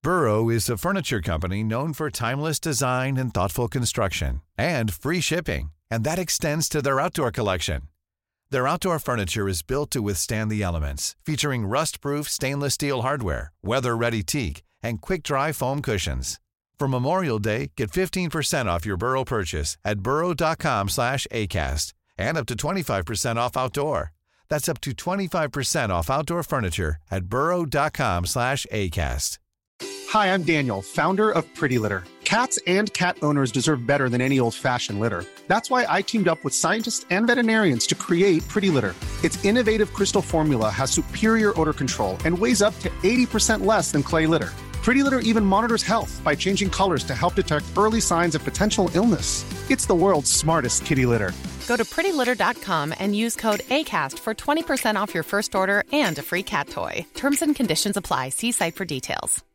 Burrow is a furniture company known for timeless design and thoughtful construction, and free shipping, and that extends to their outdoor collection. Their outdoor furniture is built to withstand the elements, featuring rust-proof stainless steel hardware, weather-ready teak, and quick-dry foam cushions. For Memorial Day, get 15% off your Burrow purchase at burrow.com/ACAST and up to 25% off outdoor. That's up to 25% off outdoor furniture at burrow.com/ACAST. Hi, I'm Daniel, founder of Pretty Litter. Cats and cat owners deserve better than any old-fashioned litter. That's why I teamed up with scientists and veterinarians to create Pretty Litter. Its innovative crystal formula has superior odor control and weighs up to 80% less than clay litter. Pretty Litter even monitors health by changing colors to help detect early signs of potential illness. It's the world's smartest kitty litter. Go to prettylitter.com and use code ACAST for 20% off your first order and a free cat toy. Terms and conditions apply. See site for details.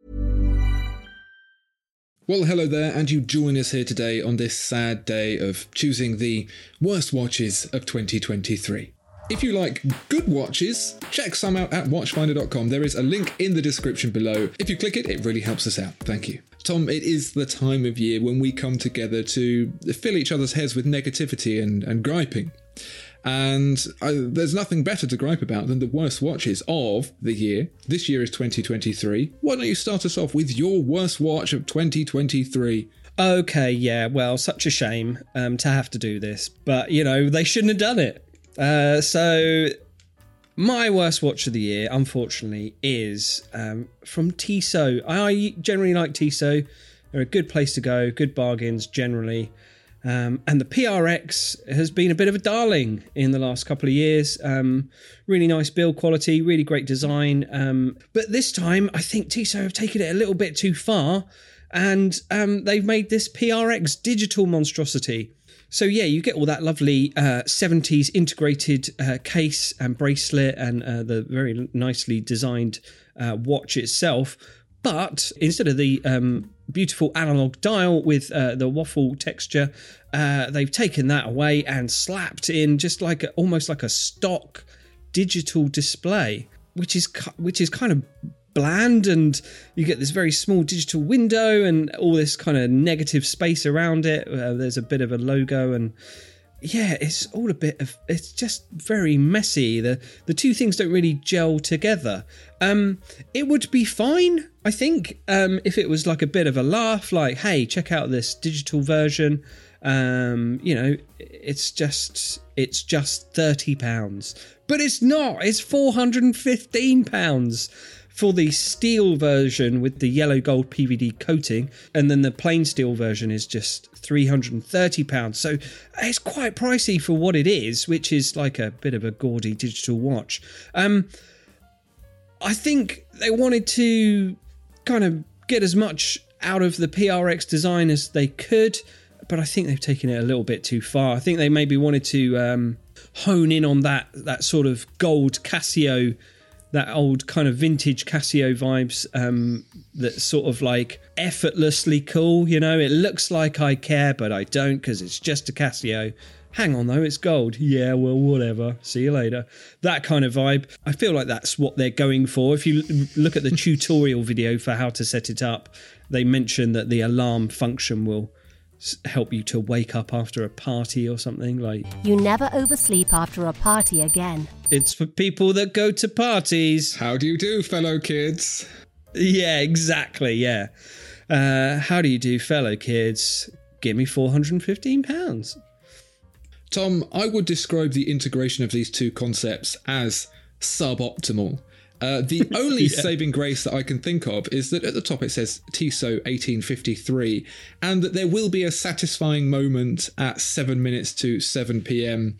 Well, hello there, and you join us here today on this sad day of choosing the worst watches of 2023. If you like good watches, check some out at watchfinder.com. There is a link in the description below. If you click it, it really helps us out. Thank you. Tom, it is the time of year when we come together to fill each other's heads with negativity and griping. And there's nothing better to gripe about than the worst watches of the year. This year is 2023. Why don't you start us off with your worst watch of 2023? Okay, yeah, well, such a shame to have to do this. But, you know, they shouldn't have done it. So my worst watch of the year, unfortunately, is from Tissot. I generally like Tissot. They're a good place to go, good bargains generally. And the PRX has been a bit of a darling in the last couple of years. Really nice build quality, really great design. But this time, I think Tissot have taken it a little bit too far, and they've made this PRX digital monstrosity. So yeah, you get all that lovely 70s integrated case and bracelet and the very nicely designed watch itself. But instead of the beautiful analog dial with the waffle texture, they've taken that away and slapped in just like almost like a stock digital display, which is kind of bland, and you get this very small digital window and all this kind of negative space around it. There's a bit of a logo, and yeah, it's all a bit of, it's just very messy. The two things don't really gel together. It would be fine, I think, if it was like a bit of a laugh, like, hey, check out this digital version. You know, it's just £30, but it's not. It's £415 for the steel version with the yellow gold PVD coating, and then the plain steel version is just £330. So it's quite pricey for what it is, which is like a bit of a gaudy digital watch. I think they wanted to kind of get as much out of the PRX design as they could, but I think they've taken it a little bit too far. I think they maybe wanted to hone in on that sort of gold Casio, that old kind of vintage Casio vibes, that's sort of like effortlessly cool, you know? It looks like I care, but I don't, because it's just a Casio. Hang on though, it's gold. Yeah, well, whatever. See you later. That kind of vibe. I feel like that's what they're going for. If you look at the tutorial video for how to set it up, they mention that the alarm function will help you to wake up after a party or something. Like, you never oversleep after a party again. It's for people that go to parties. How do you do, fellow kids? Yeah, exactly, yeah. How do you do, fellow kids? Give me £415. Tom, I would describe the integration of these two concepts as suboptimal. The only saving grace that I can think of is that at the top it says Tissot 1853, and that there will be a satisfying moment at 7 minutes to 7 p.m.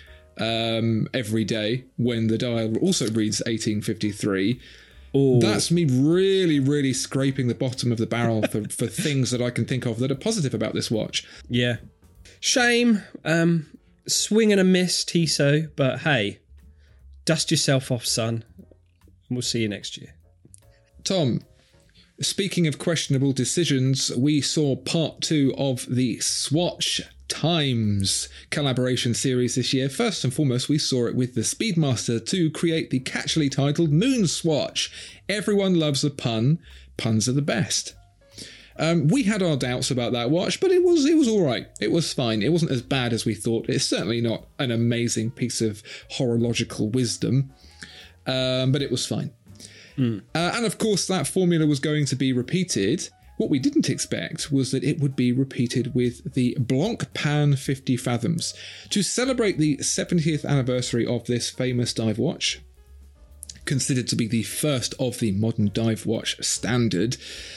Every day when the dial also reads 1853. Ooh. That's me really, really scraping the bottom of the barrel for things that I can think of that are positive about this watch. Yeah. Shame. Swing and a miss, Tissot, but hey, dust yourself off, son. We'll see you next year. Tom, speaking of questionable decisions, we saw part 2 of the Swatch Times collaboration series this year. First and foremost, we saw it with the Speedmaster to create the catchily titled Moon Swatch. Everyone loves a pun. Puns are the best. We had our doubts about that watch, but it was all right. It was fine. It wasn't as bad as we thought. It's certainly not an amazing piece of horological wisdom, but it was fine. And of course, that formula was going to be repeated. What we didn't expect was that it would be repeated with the Blancpain 50 Fathoms. To celebrate the 70th anniversary of this famous dive watch, considered to be the first of the modern dive watch standard,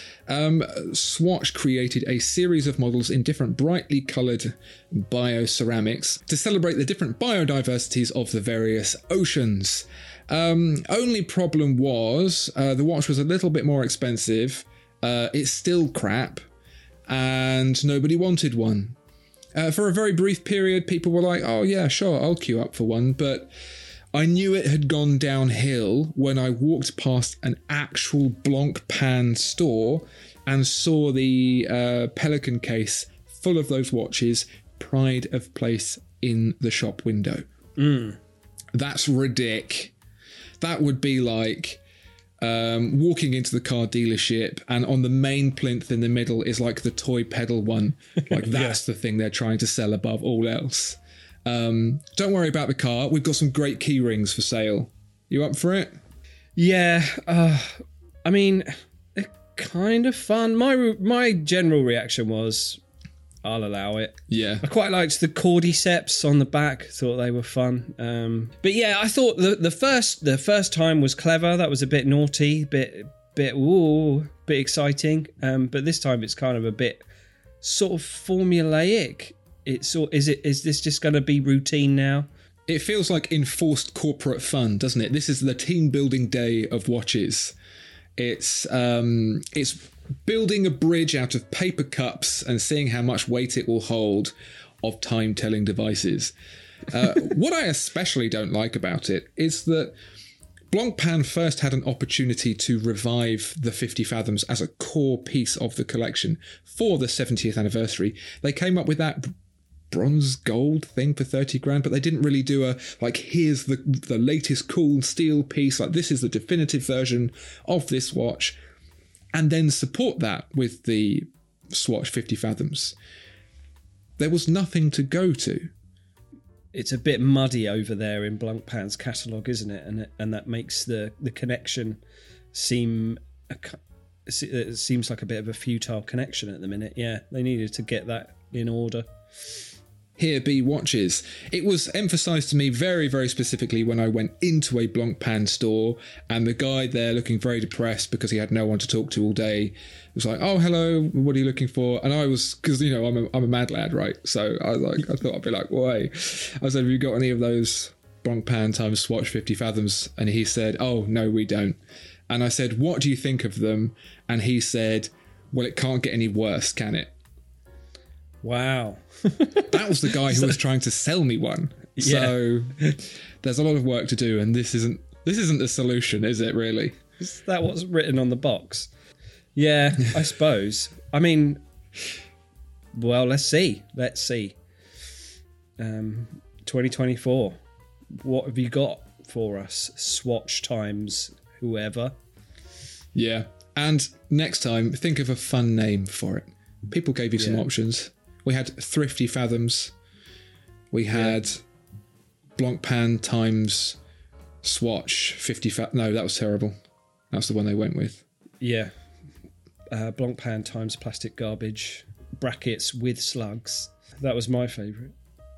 Swatch created a series of models in different brightly coloured bioceramics to celebrate the different biodiversities of the various oceans. Only problem was the watch was a little bit more expensive. It's still crap, and nobody wanted one. For a very brief period, people were like, oh yeah, sure, I'll queue up for one, but I knew it had gone downhill when I walked past an actual Blancpain store and saw the Pelican case full of those watches, pride of place in the shop window. That's ridiculous. That would be like walking into the car dealership and on the main plinth in the middle is like the toy pedal one. Like that's the thing they're trying to sell above all else. Don't worry about the car. We've got some great key rings for sale. You up for it? Yeah. I mean, they're kind of fun. My general reaction was, I'll allow it. Yeah. I quite liked the cordyceps on the back. Thought they were fun. But yeah, I thought the first time was clever. That was a bit naughty, bit exciting. But this time it's kind of a bit sort of formulaic. Is this just going to be routine now? It feels like enforced corporate fun, doesn't it? This is the team building day of watches. It's building a bridge out of paper cups and seeing how much weight it will hold of time-telling devices. What I especially don't like about it is that Blancpain first had an opportunity to revive the 50 Fathoms as a core piece of the collection for the 70th anniversary. They came up with that bronze gold thing for 30 grand, but they didn't really do here's the latest cool steel piece, like this is the definitive version of this watch, and then support that with the Swatch 50 Fathoms. There was nothing to go to. It's a bit muddy over there in Blancpain's catalogue, isn't it? And that makes the connection seem... It seems like a bit of a futile connection at the minute. Yeah, they needed to get that in order. Here be watches. It was emphasised to me very, very specifically when I went into a Blancpain store and the guy there, looking very depressed because he had no one to talk to all day, was like, oh, hello, what are you looking for? And I was, because, you know, I'm a mad lad, right? So I thought I'd be like, why? I said, have you got any of those Blancpain times Swatch 50 Fathoms? And he said, oh, no, we don't. And I said, what do you think of them? And he said, well, it can't get any worse, can it? Wow. That was the guy who was trying to sell me one. Yeah. So there's a lot of work to do, and this isn't the solution, is it, really? Is that what's written on the box? Yeah, I suppose. I mean, well, let's see. 2024. What have you got for us? Swatch times whoever. Yeah. And next time, think of a fun name for it. People gave you some options. We had Thrifty Fathoms. We had Blancpain times Swatch 50 No, that was terrible. That's the one they went with. Yeah. Blancpain times plastic garbage. Brackets with slugs. That was my favourite.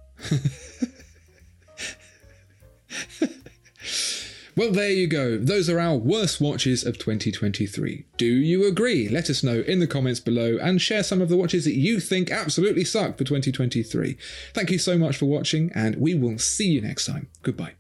Well, there you go. Those are our worst watches of 2023. Do you agree? Let us know in the comments below and share some of the watches that you think absolutely suck for 2023. Thank you so much for watching, and we will see you next time. Goodbye.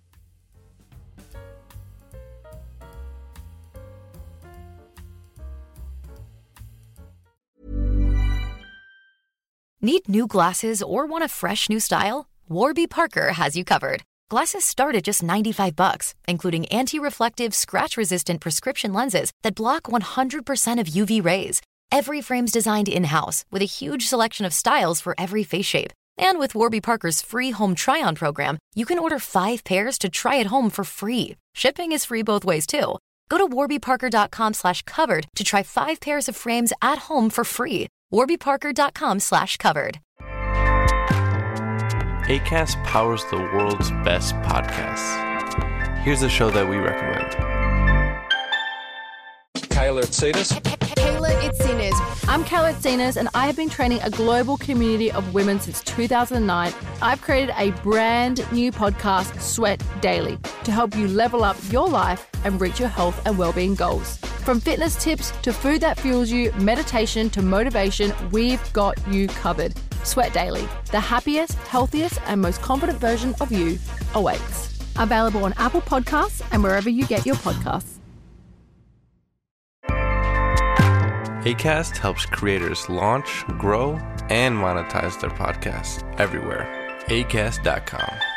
Need new glasses or want a fresh new style? Warby Parker has you covered. Glasses start at just $95, including anti-reflective, scratch-resistant prescription lenses that block 100% of UV rays. Every frame's designed in-house with a huge selection of styles for every face shape. And with Warby Parker's free home try-on program, you can order 5 pairs to try at home for free. Shipping is free both ways, too. Go to warbyparker.com/covered to try 5 pairs of frames at home for free. warbyparker.com/covered. Acast powers the world's best podcasts. Here's a show that we recommend. Kayla Itsinas. Kayla Itsinas. I'm Kayla Itsinas, and I have been training a global community of women since 2009. I've created a brand new podcast, Sweat Daily, to help you level up your life and reach your health and well-being goals. From fitness tips to food that fuels you, meditation to motivation, we've got you covered. Sweat Daily, the happiest, healthiest, and most confident version of you awaits. Available on Apple Podcasts and wherever you get your podcasts. Acast helps creators launch, grow, and monetize their podcasts everywhere. Acast.com.